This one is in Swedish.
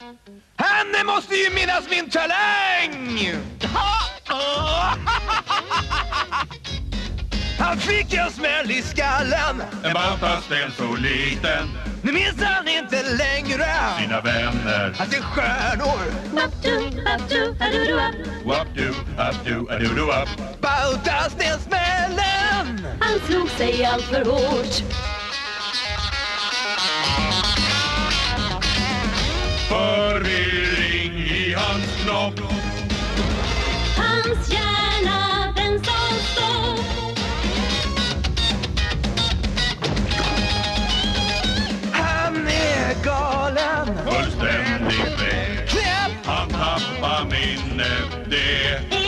Han måste ju minnas min talang! Han fick en smäll i skallen. En bantastens så liten. Nu minns han inte längre sina vänner. Att det är stjärnor. Wap-du-abdu-adudu-up. Bantastensmällen. Han slog sig allt för hårt. Förvirring i hans knopp. Hans hjärna, den som stod. Han är galen. Fullständigt väg. Knäpp. Han tappar minnet. Det